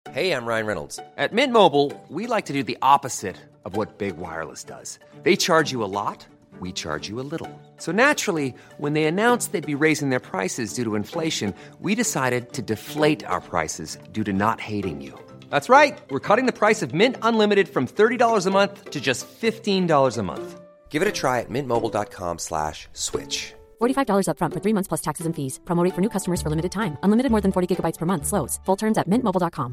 Hey, I'm Ryan Reynolds. At Mint Mobile, we like to do the opposite of what Big Wireless does. They charge you a lot, we charge you a little. So naturally, when they announced they'd be raising their prices due to inflation, we decided to deflate our prices due to not hating you. That's right. We're cutting the price of Mint Unlimited from $30 a month to just $15 a month. Give it a try at mintmobile.com/switch. $45 up front for 3 months plus taxes and fees. Promo rate for new customers for limited time. Unlimited more than 40 gigabytes per month. Slows full terms at mintmobile.com.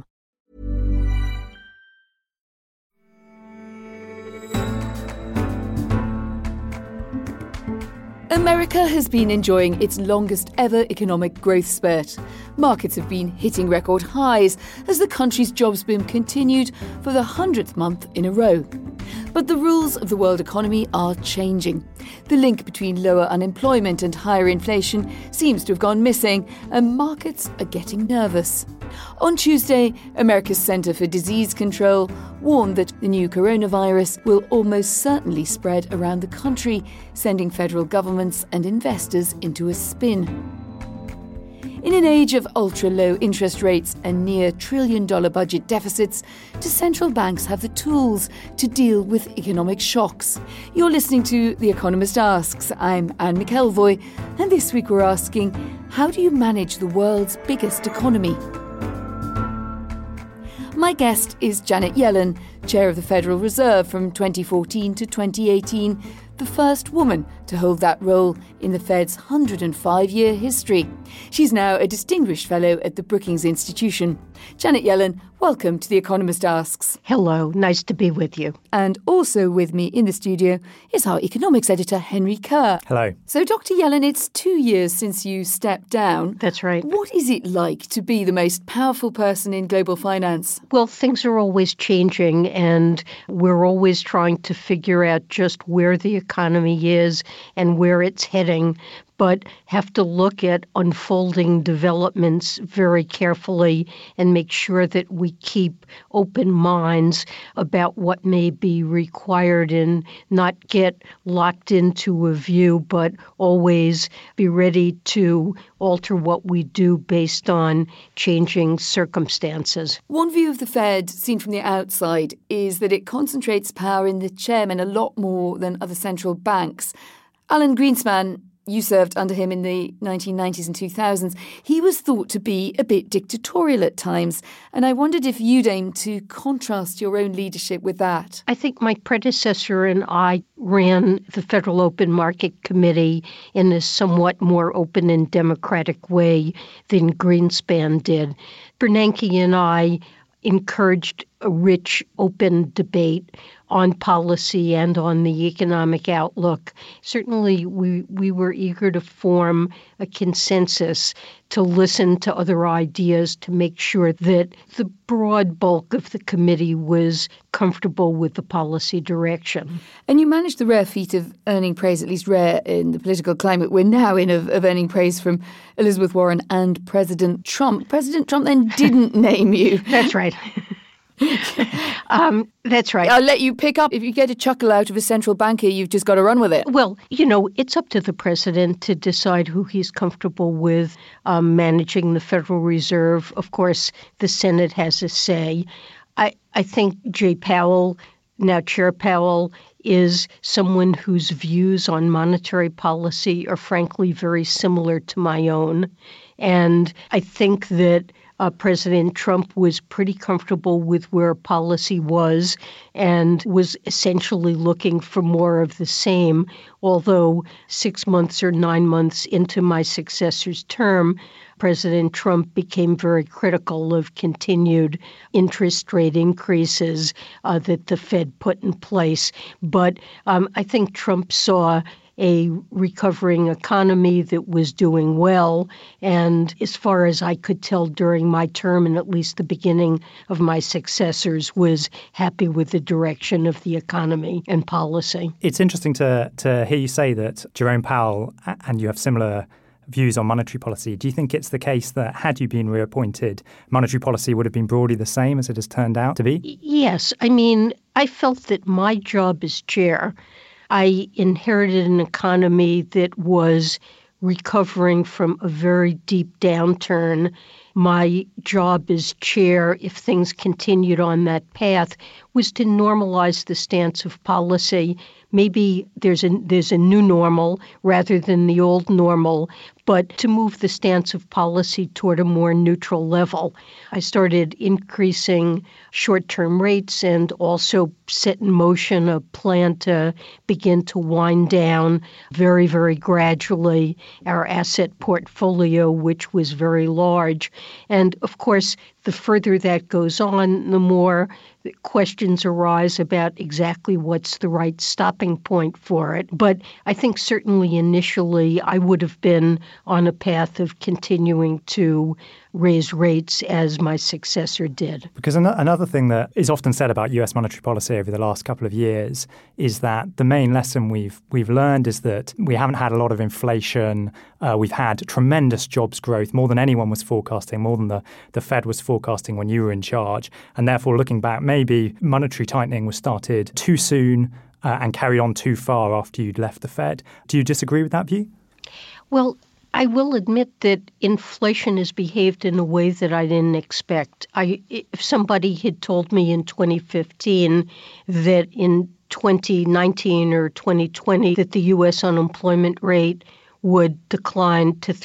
America has been enjoying its longest ever economic growth spurt. Markets have been hitting record highs as the country's jobs boom continued for the 100th month in a row. But the rules of the world economy are changing. The link between lower unemployment and higher inflation seems to have gone missing, and markets are getting nervous. On Tuesday, America's Centre for Disease Control warned that the new coronavirus will almost certainly spread around the country, sending federal governments and investors into a spin. In an age of ultra-low interest rates and near trillion-dollar budget deficits, do central banks have the tools to deal with economic shocks? You're listening to The Economist Asks. I'm Anne McElvoy, and this week we're asking, how do you manage the world's biggest economy? My guest is Janet Yellen, Chair of the Federal Reserve from 2014 to 2018, the first woman to hold that role in the Fed's 105-year history. She's now a Distinguished Fellow at the Brookings Institution. Janet Yellen, welcome to The Economist Asks. Hello, nice to be with you. And also with me in the studio is our economics editor, Henry Kerr. Hello. So, Dr. Yellen, it's 2 years since you stepped down. That's right. What is it like to be the most powerful person in global finance? Well, things are always changing, and we're always trying to figure out just where the economy is and where it's heading, but have to look at unfolding developments very carefully and make sure that we keep open minds about what may be required and not get locked into a view, but always be ready to alter what we do based on changing circumstances. One view of the Fed, seen from the outside, is that it concentrates power in the chairman a lot more than other central banks. Alan Greenspan, you served under him in the 1990s and 2000s. He was thought to be a bit dictatorial at times, and I wondered if you'd aim to contrast your own leadership with that. I think my predecessor and I ran the Federal Open Market Committee in a somewhat more open and democratic way than Greenspan did. Bernanke and I encouraged a rich, open debate on policy and on the economic outlook. Certainly, we were eager to form a consensus, to listen to other ideas, to make sure that the broad bulk of the committee was comfortable with the policy direction. And you managed the rare feat of earning praise, at least rare in the political climate we're now in, of earning praise from Elizabeth Warren and President Trump. President Trump then didn't name you. That's right. That's right. I'll let you pick up. If you get a chuckle out of a central banker, you've just got to run with it. Well, it's up to the president to decide who he's comfortable with managing the Federal Reserve. Of course, the Senate has a say. I think Jay Powell, now Chair Powell, is someone whose views on monetary policy are frankly very similar to my own. And I think that President Trump was pretty comfortable with where policy was and was essentially looking for more of the same, although 6 months or 9 months into my successor's term, President Trump became very critical of continued interest rate increases that the Fed put in place. But I think Trump saw a recovering economy that was doing well. And as far as I could tell during my term, and at least the beginning of my successors, was happy with the direction of the economy and policy. It's interesting to hear you say that Jerome Powell and you have similar views on monetary policy. Do you think it's the case that had you been reappointed, monetary policy would have been broadly the same as it has turned out to be? Yes. I mean, I felt that my job as chair, I inherited an economy that was recovering from a very deep downturn. my job as chair, if things continued on that path, was to normalize the stance of policy. Maybe there's a new normal rather than the old normal, but to move the stance of policy toward a more neutral level. I started increasing short-term rates and also set in motion a plan to begin to wind down very, very gradually our asset portfolio, which was very large. And of course, the further that goes on, the more questions arise about exactly what's the right stopping point for it. But I think certainly initially I would have been on a path of continuing to raise rates as my successor did. Because another thing that is often said about US monetary policy over the last couple of years is that the main lesson we've learned is that we haven't had a lot of inflation. We've had tremendous jobs growth, more than anyone was forecasting, more than the Fed was forecasting when you were in charge. And therefore, looking back, maybe monetary tightening was started too soon and carried on too far after you'd left the Fed. Do you disagree with that view? Well, I will admit that inflation has behaved in a way that I didn't expect. If somebody had told me in 2015 that in 2019 or 2020 that the U.S. unemployment rate would decline to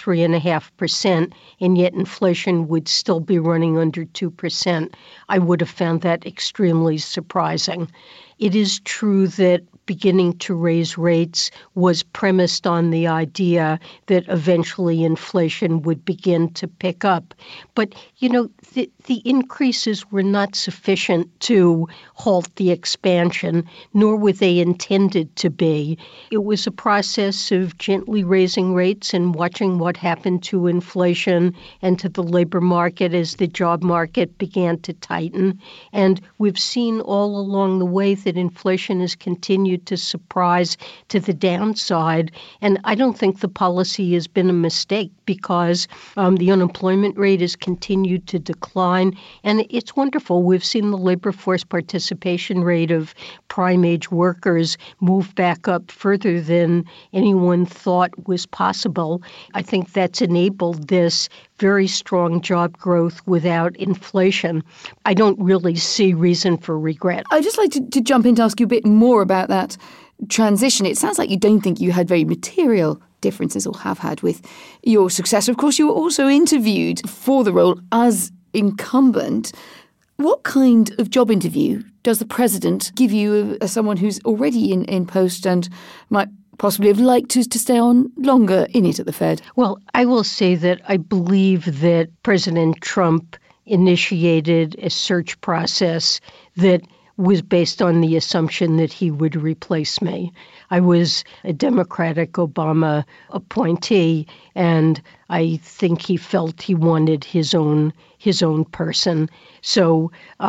3.5%, and yet inflation would still be running under 2%, I would have found that extremely surprising. It is true that beginning to raise rates was premised on the idea that eventually inflation would begin to pick up. But, the increases were not sufficient to halt the expansion, nor were they intended to be. It was a process of gently raising rates and watching what happened to inflation and to the labor market as the job market began to tighten. And we've seen all along the way that inflation has continued to surprise to the downside. And I don't think the policy has been a mistake because the unemployment rate has continued to decline. And it's wonderful. We've seen the labor force participation rate of prime age workers move back up further than anyone thought was possible. I think that's enabled this very strong job growth without inflation. I don't really see reason for regret. I'd just like to jump in to ask you a bit more about that transition. It sounds like you don't think you had very material differences or have had with your successor. Of course, you were also interviewed for the role as incumbent. What kind of job interview does the president give you as someone who's already in post and might possibly have liked to stay on longer in it at the Fed? Well, I will say that I believe that President Trump initiated a search process that was based on the assumption that he would replace me. I was a Democratic Obama appointee, and I think he felt he wanted his own person. So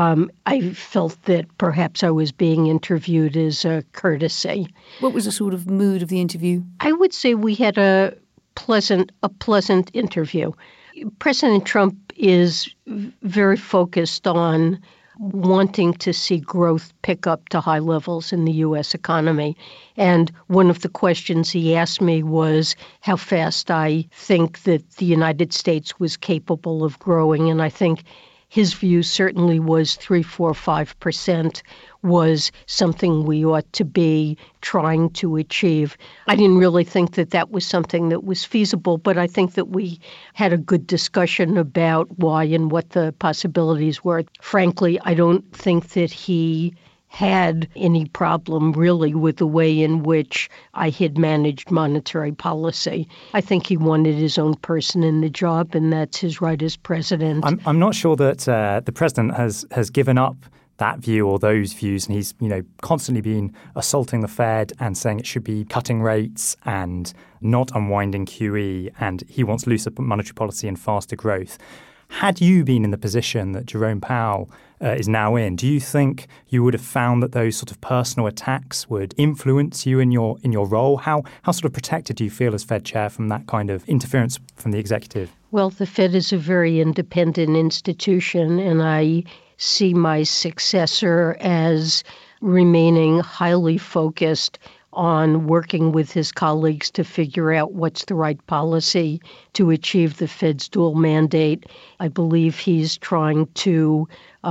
I felt that perhaps I was being interviewed as a courtesy. What was the sort of mood of the interview? I would say we had a pleasant interview. President Trump is very focused on wanting to see growth pick up to high levels in the U.S. economy. And one of the questions he asked me was how fast I think that the United States was capable of growing. And I think his view certainly was 3, 4, 5% was something we ought to be trying to achieve. I didn't really think that that was something that was feasible, but I think that we had a good discussion about why and what the possibilities were. Frankly, I don't think that he had any problem really with the way in which I had managed monetary policy. I think he wanted his own person in the job, and that's his right as president. I'm not sure that the president has given up that view or those views, and he's constantly been assaulting the Fed and saying it should be cutting rates and not unwinding QE, and he wants looser monetary policy and faster growth. Had you been in the position that Jerome Powell is now in, do you think you would have found that those sort of personal attacks would influence you in your role? How sort of protected do you feel as Fed chair from that kind of interference from the executive? Well, the Fed is a very independent institution, and I see my successor as remaining highly focused on working with his colleagues to figure out what's the right policy to achieve the Fed's dual mandate. I believe he's trying to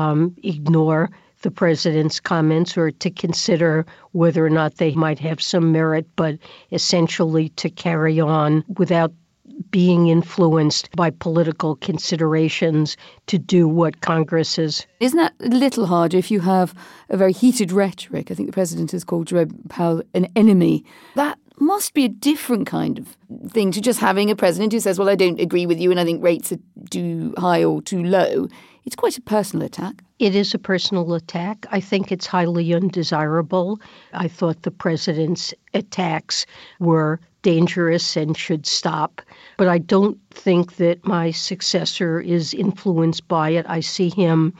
ignore the president's comments or to consider whether or not they might have some merit, but essentially to carry on without being influenced by political considerations to do what Congress is. Isn't that a little harder if you have a very heated rhetoric? I think the president has called Jerome Powell an enemy. That must be a different kind of thing to just having a president who says, well, I don't agree with you and I think rates are too high or too low. It's quite a personal attack. It is a personal attack. I think it's highly undesirable. I thought the president's attacks were dangerous and should stop. But I don't think that my successor is influenced by it. I see him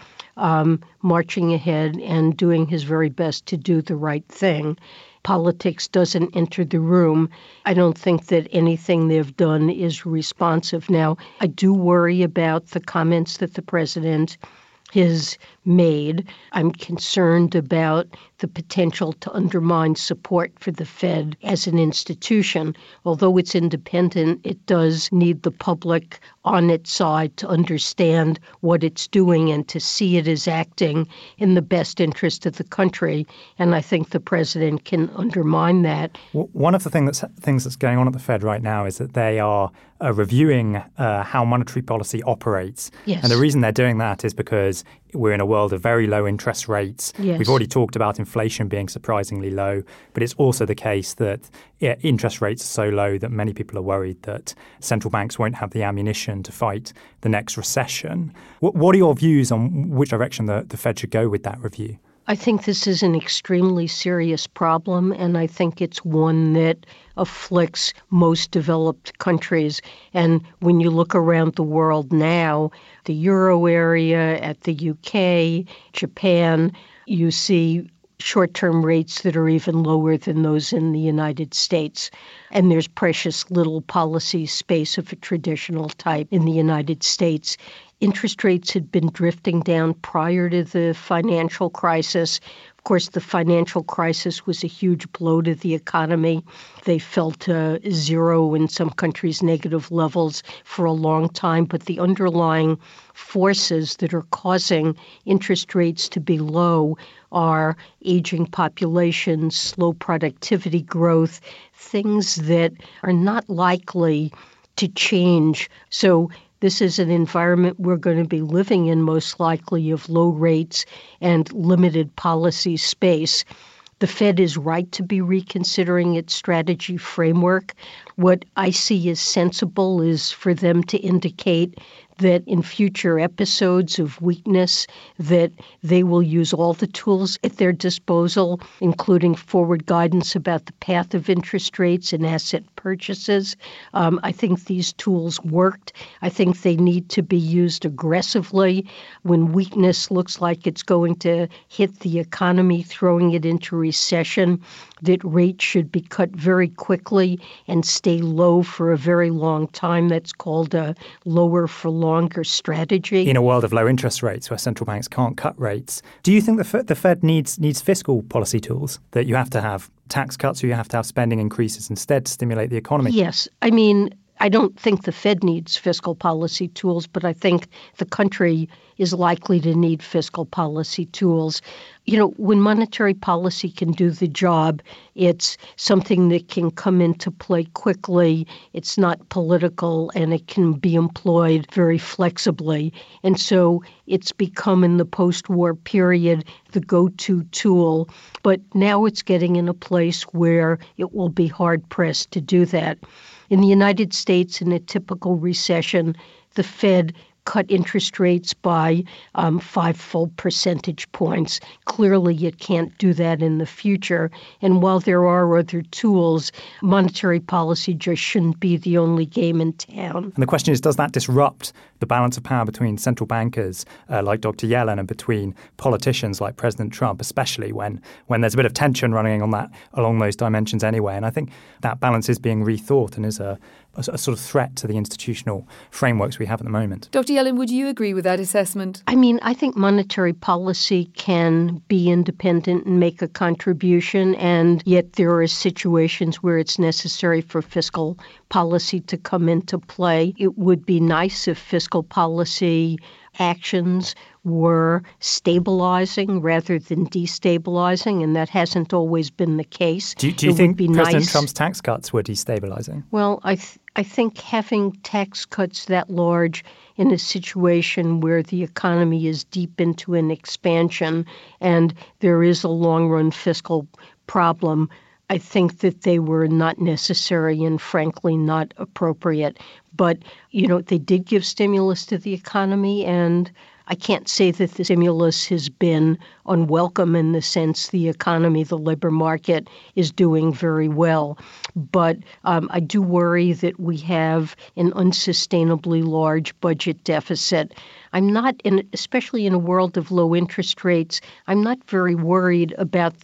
marching ahead and doing his very best to do the right thing. Politics doesn't enter the room. I don't think that anything they've done is responsive. Now, I do worry about the comments that the president has made. I'm concerned about the potential to undermine support for the Fed as an institution. Although it's independent, it does need the public on its side to understand what it's doing and to see it as acting in the best interest of the country. And I think the president can undermine that. One of the things that's going on at the Fed right now is that they are reviewing how monetary policy operates. Yes. And the reason they're doing that is because we're in a world of very low interest rates. Yes. We've already talked about inflation being surprisingly low, but it's also the case that interest rates are so low that many people are worried that central banks won't have the ammunition to fight the next recession. What are your views on which direction the Fed should go with that review? I think this is an extremely serious problem, and I think it's one that afflicts most developed countries. And when you look around the world now, the Euro area, at the UK, Japan, you see short-term rates that are even lower than those in the United States. And there's precious little policy space of a traditional type in the United States. Interest rates had been drifting down prior to the financial crisis. Of course, the financial crisis was a huge blow to the economy. They fell to zero, in some countries negative levels, for a long time. But the underlying forces that are causing interest rates to be low are aging populations, slow productivity growth, things that are not likely to change. So this is an environment we're going to be living in, most likely, of low rates and limited policy space. The Fed is right to be reconsidering its strategy framework. What I see as sensible is for them to indicate that in future episodes of weakness, that they will use all the tools at their disposal, including forward guidance about the path of interest rates and asset purchases. I think these tools worked. I think they need to be used aggressively when weakness looks like it's going to hit the economy, throwing it into recession, that rates should be cut very quickly and stay low for a very long time. That's called a lower for longer strategy. In a world of low interest rates where central banks can't cut rates, do you think the Fed needs fiscal policy tools, that you have to have tax cuts or you have to have spending increases instead to stimulate the economy? Yes. I mean, I don't think the Fed needs fiscal policy tools, but I think the country is likely to need fiscal policy tools. You know, when monetary policy can do the job, it's something that can come into play quickly. It's not political, and it can be employed very flexibly. And so it's become, in the post-war period, the go-to tool. But now it's getting in a place where it will be hard-pressed to do that. In the United States, in a typical recession, the Fed cut interest rates by 5 full percentage points. Clearly, it can't do that in the future. And while there are other tools, monetary policy just shouldn't be the only game in town. And the question is, does that disrupt the balance of power between central bankers like Dr. Yellen and between politicians like President Trump, especially when there's a bit of tension running along those dimensions anyway? And I think that balance is being rethought and is a sort of threat to the institutional frameworks we have at the moment. Dr. Yellen, would you agree with that assessment? I mean, I think monetary policy can be independent and make a contribution, and yet there are situations where it's necessary for fiscal policy to come into play. It would be nice if fiscal policy actions were stabilizing rather than destabilizing, and that hasn't always been the case. Do you think President Trump's tax cuts were destabilizing? Well, I think having tax cuts that large in a situation where the economy is deep into an expansion and there is a long-run fiscal problem, I think that they were not necessary and frankly not appropriate. But, they did give stimulus to the economy, and I can't say that the stimulus has been unwelcome in the sense the economy, the labor market is doing very well. But I do worry that we have an unsustainably large budget deficit. I'm not, especially in a world of low interest rates, I'm not very worried about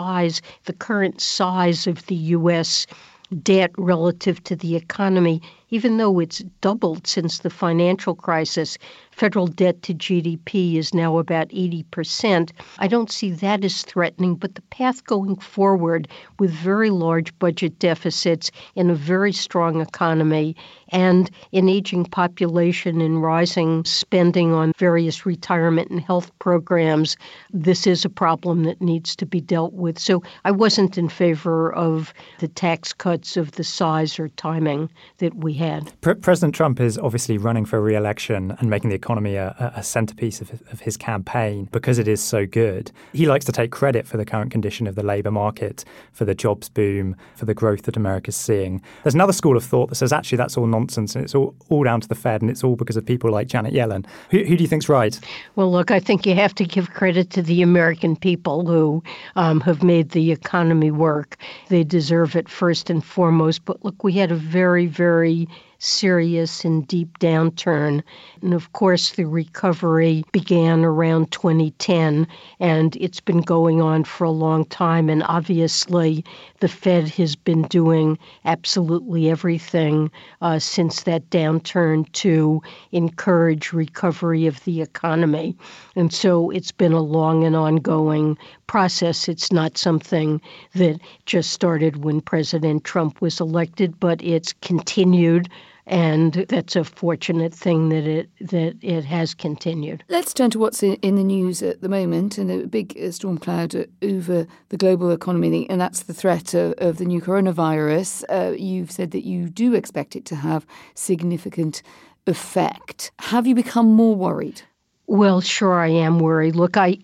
the current size of the U.S. debt relative to the economy, even though it's doubled since the financial crisis. Federal debt to GDP is now about 80%. I don't see that as threatening, but the path going forward with very large budget deficits in a very strong economy and an aging population and rising spending on various retirement and health programs, this is a problem that needs to be dealt with. So I wasn't in favor of the tax cuts of the size or timing that we had. President Trump is obviously running for re-election and making the economy a centerpiece of his campaign because it is so good. He likes to take credit for the current condition of the labor market, for the jobs boom, for the growth that America's seeing. There's another school of thought that says actually that's all nonsense and it's all down to the Fed and it's all because of people like Janet Yellen. Who do you think's right? Well, look, I think you have to give credit to the American people who have made the economy work. They deserve it first and foremost. But look, we had a very, very serious and deep downturn. And of course, the recovery began around 2010, and it's been going on for a long time. And obviously, the Fed has been doing absolutely everything since that downturn to encourage recovery of the economy. And so it's been a long and ongoing process. It's not something that just started when President Trump was elected, but it's continued. And that's a fortunate thing that it has continued. Let's turn to what's in the news at the moment, and a big storm cloud over the global economy, and that's the threat of the new coronavirus. You've said that you do expect it to have significant effect. Have you become more worried? Well, sure, I am worried. Look, I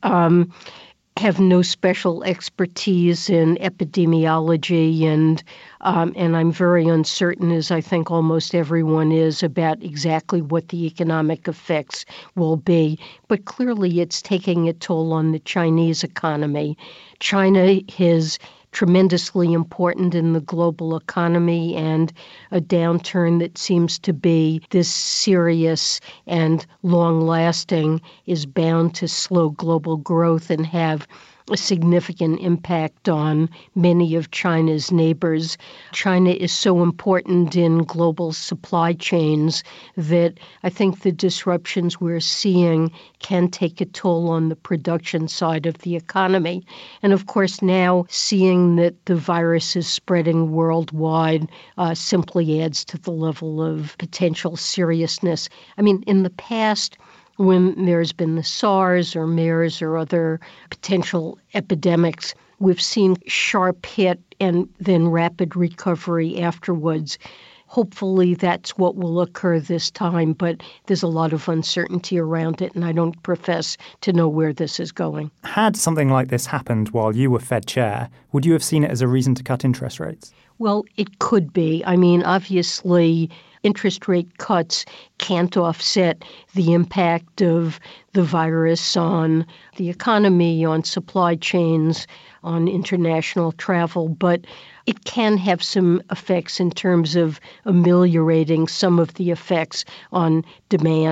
have no special expertise in epidemiology, and I'm very uncertain, as I think almost everyone is, about exactly what the economic effects will be. But clearly it's taking a toll on the Chinese economy. China is tremendously important in the global economy, and a downturn that seems to be this serious and long-lasting is bound to slow global growth and have a significant impact on many of China's neighbors. China is so important in global supply chains that I think the disruptions we're seeing can take a toll on the production side of the economy. And of course, now seeing that the virus is spreading worldwide simply adds to the level of potential seriousness. I mean, in the past, when there's been the SARS or MERS or other potential epidemics, we've seen sharp hit and then rapid recovery afterwards. Hopefully that's what will occur this time, but there's a lot of uncertainty around it, and I don't profess to know where this is going. Had something like this happened while you were Fed chair, would you have seen it as a reason to cut interest rates? Well, it could be. I mean, obviously, interest rate cuts can't offset the impact of the virus on the economy, on supply chains, on international travel, but it can have some effects in terms of ameliorating some of the effects on demand.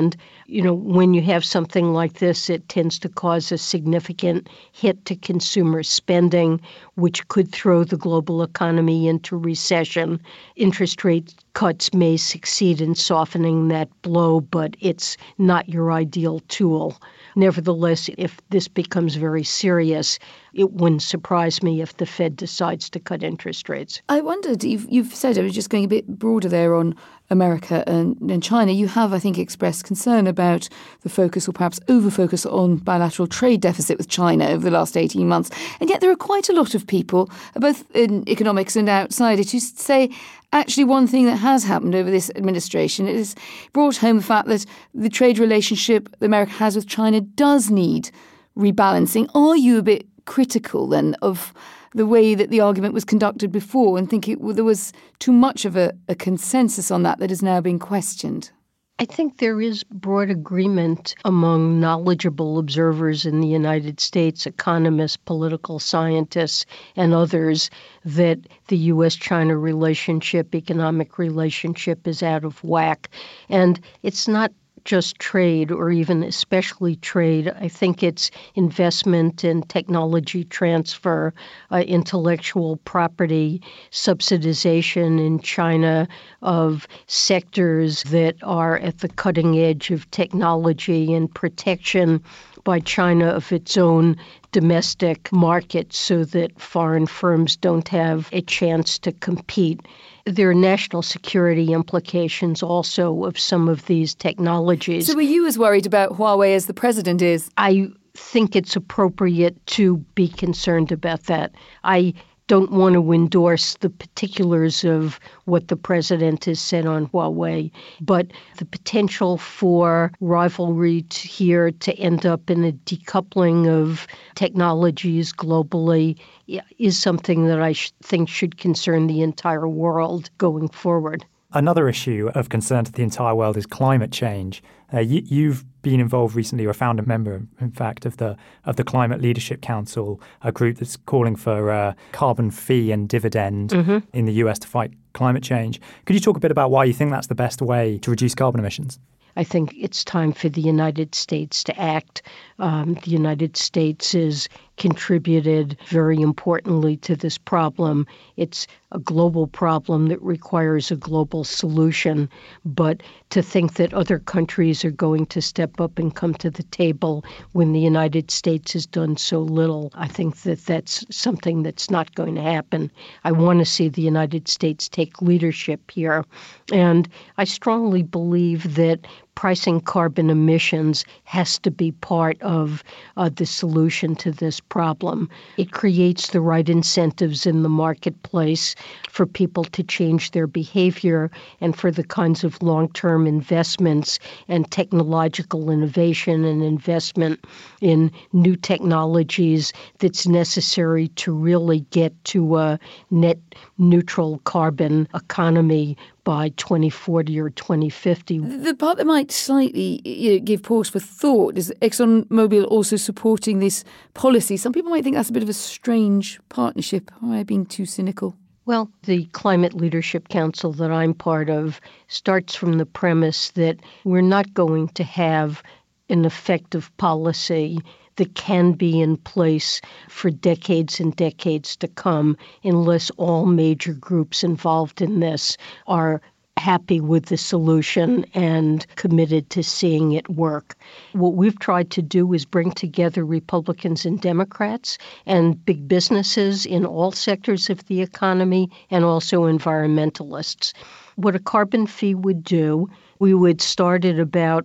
when you have something like this, it tends to cause a significant hit to consumer spending, which could throw the global economy into recession. Interest rate cuts may succeed in softening that blow, but it's not your ideal tool. Nevertheless, if this becomes very serious, it wouldn't surprise me if the Fed decides to cut interest rates. I wondered, you've said, I was just going a bit broader there on America and China. You have, I think, expressed concern about the focus or perhaps over-focus on bilateral trade deficit with China over the last 18 months. And yet there are quite a lot of people, both in economics and outside it, who say actually one thing that has happened over this administration is brought home the fact that the trade relationship that America has with China does need rebalancing. Are you a bit critical then of the way that the argument was conducted before and think there was too much of a consensus on that is now being questioned? I think there is broad agreement among knowledgeable observers in the United States, economists, political scientists, and others, that the U.S.-China relationship, economic relationship, is out of whack. And it's not just trade or even especially trade. I think it's investment and technology transfer, intellectual property, subsidization in China of sectors that are at the cutting edge of technology and protection by China of its own domestic market so that foreign firms don't have a chance to compete. There are national security implications also of some of these technologies. So are you as worried about Huawei as the president is? I think it's appropriate to be concerned about that. I don't want to endorse the particulars of what the president has said on Huawei, but the potential for rivalry here to end up in a decoupling of technologies globally is something that I think should concern the entire world going forward. Another issue of concern to the entire world is climate change. You've been involved recently, or a founder member, in fact, of the Climate Leadership Council, a group that's calling for a carbon fee and dividend in the US to fight climate change. Could you talk a bit about why you think that's the best way to reduce carbon emissions? I think it's time for the United States to act. The United States has contributed very importantly to this problem. It's a global problem that requires a global solution. But to think that other countries are going to step up and come to the table when the United States has done so little, I think that that's something that's not going to happen. I want to see the United States take leadership here. And I strongly believe that pricing carbon emissions has to be part of the solution to this problem. It creates the right incentives in the marketplace for people to change their behavior and for the kinds of long-term investments and technological innovation and investment in new technologies that's necessary to really get to a net neutral carbon economy by 2040 or 2050. The part that might slightly give pause for thought is ExxonMobil also supporting this policy. Some people might think that's a bit of a strange partnership. Am I being too cynical? Well, the Climate Leadership Council that I'm part of starts from the premise that we're not going to have an effective policy that can be in place for decades and decades to come unless all major groups involved in this are happy with the solution and committed to seeing it work. What we've tried to do is bring together Republicans and Democrats and big businesses in all sectors of the economy and also environmentalists. What a carbon fee would do, we would start at about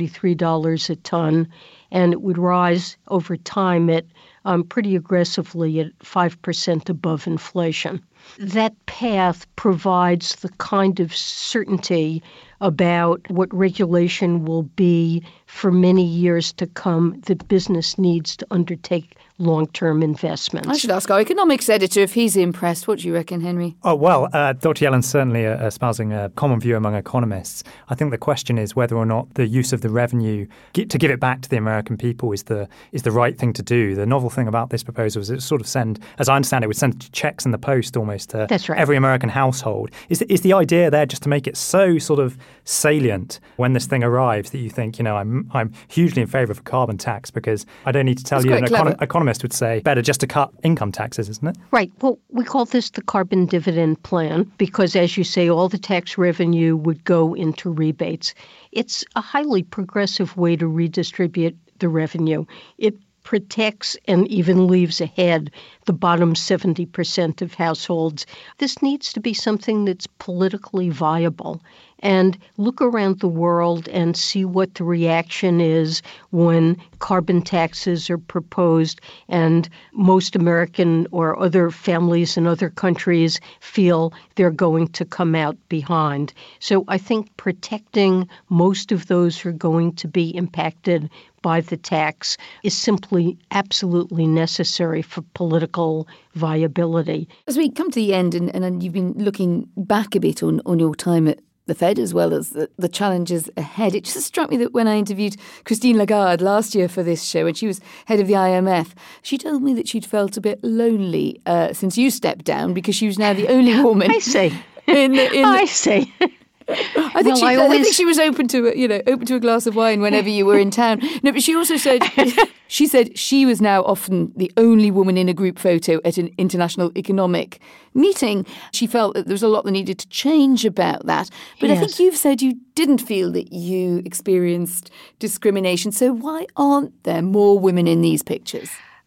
$43 a ton, and it would rise over time at pretty aggressively at 5% above inflation. That path provides the kind of certainty about what regulation will be for many years to come that business needs to undertake long-term investments. I should ask our economics editor if he's impressed. What do you reckon, Henry? Oh, well, Dr. Yellen's certainly espousing a common view among economists. I think the question is whether or not the use of the revenue to give it back to the American people is the right thing to do. The novel thing about this proposal is it sort of as I understand it, would send checks in the post almost to every American household. Is the idea there just to make it so sort of salient when this thing arrives that you think, I'm hugely in favour of a carbon tax because I don't need to tell you, an economist would say, better just to cut income taxes, isn't it? Right. Well, we call this the carbon dividend plan because, as you say, all the tax revenue would go into rebates. It's a highly progressive way to redistribute the revenue. It protects and even leaves ahead the bottom 70% of households. This needs to be something that's politically viable. And look around the world and see what the reaction is when carbon taxes are proposed and most American or other families in other countries feel they're going to come out behind. So I think protecting most of those who are going to be impacted by the tax is simply absolutely necessary for political viability. As we come to the end, and you've been looking back a bit on your time at the Fed as well as the challenges ahead. It just struck me that when I interviewed Christine Lagarde last year for this show, when she was head of the IMF, she told me that she'd felt a bit lonely since you stepped down because she was now the only woman. I see. I see. I think she was open to a glass of wine whenever you were in town. No, but she also said she was now often the only woman in a group photo at an international economic meeting. She felt that there was a lot that needed to change about that. But yes. I think you've said you didn't feel that you experienced discrimination. So why aren't there more women in these pictures?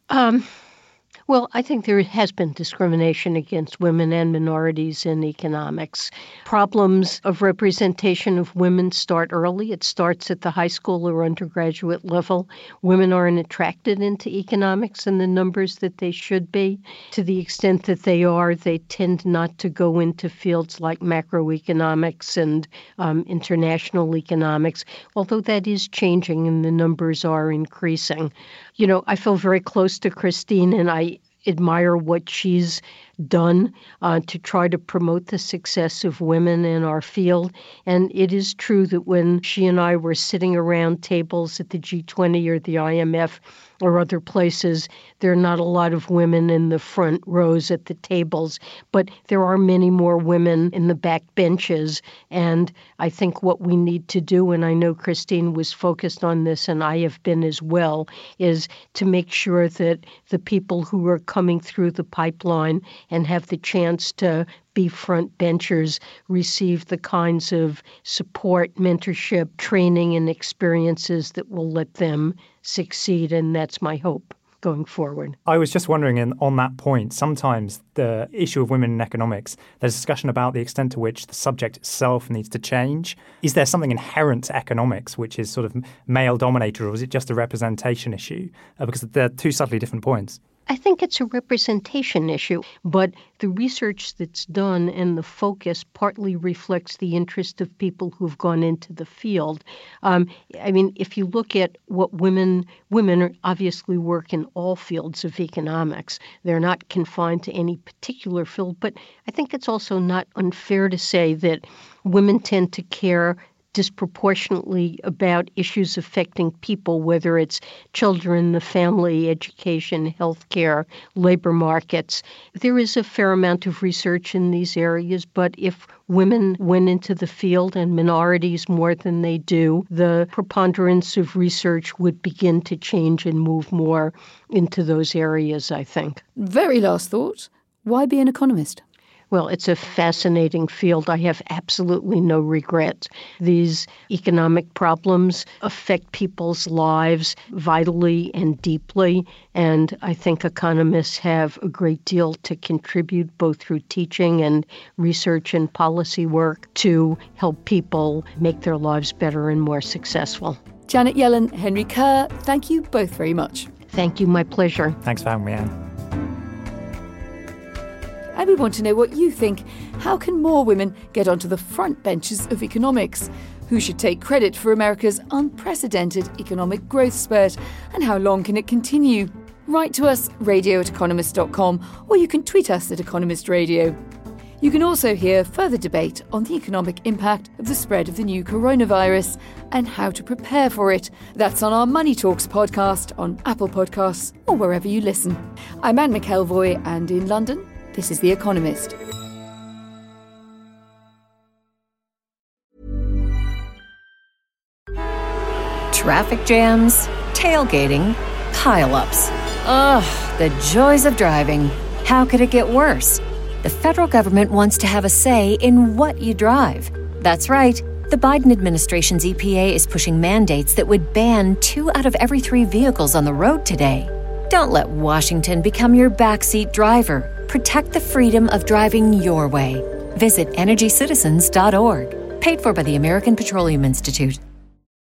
Well, I think there has been discrimination against women and minorities in economics. Problems of representation of women start early. It starts at the high school or undergraduate level. Women aren't attracted into economics in the numbers that they should be. To the extent that they are, they tend not to go into fields like macroeconomics and international economics, although that is changing and the numbers are increasing. I feel very close to Christine, and I admire what she's done to try to promote the success of women in our field. And it is true that when she and I were sitting around tables at the G20 or the IMF or other places, there are not a lot of women in the front rows at the tables, but there are many more women in the back benches. And I think what we need to do, and I know Christine was focused on this and I have been as well, is to make sure that the people who are coming through the pipeline and have the chance to be front benchers receive the kinds of support, mentorship, training, and experiences that will let them succeed. And that's my hope going forward. I was just wondering, on that point, sometimes the issue of women in economics, there's discussion about the extent to which the subject itself needs to change. Is there something inherent to economics which is sort of male-dominated, or is it just a representation issue? Because they're two subtly different points. I think it's a representation issue, but the research that's done and the focus partly reflects the interest of people who've gone into the field. If you look at what women obviously work in all fields of economics. They're not confined to any particular field, but I think it's also not unfair to say that women tend to care disproportionately about issues affecting people, whether it's children, the family, education, healthcare, labor markets. There is a fair amount of research in these areas, but if women went into the field and minorities more than they do, the preponderance of research would begin to change and move more into those areas, I think. Very last thought. Why be an economist? Well, it's a fascinating field. I have absolutely no regret. These economic problems affect people's lives vitally and deeply, and I think economists have a great deal to contribute, both through teaching and research and policy work, to help people make their lives better and more successful. Janet Yellen, Henry Kerr, thank you both very much. Thank you, my pleasure. Thanks for having me, Anne. And we want to know what you think. How can more women get onto the front benches of economics? Who should take credit for America's unprecedented economic growth spurt? And how long can it continue? Write to us, radio@economist.com, or you can tweet us at Economist Radio. You can also hear further debate on the economic impact of the spread of the new coronavirus and how to prepare for it. That's on our Money Talks podcast on Apple Podcasts or wherever you listen. I'm Anne McElvoy, and in London, this is The Economist. Traffic jams, tailgating, pile-ups. Ugh, the joys of driving. How could it get worse? The federal government wants to have a say in what you drive. That's right. The Biden administration's EPA is pushing mandates that would ban 2 out of every 3 vehicles on the road today. Don't let Washington become your backseat driver. Protect the freedom of driving your way. Visit EnergyCitizens.org. Paid for by the American Petroleum Institute.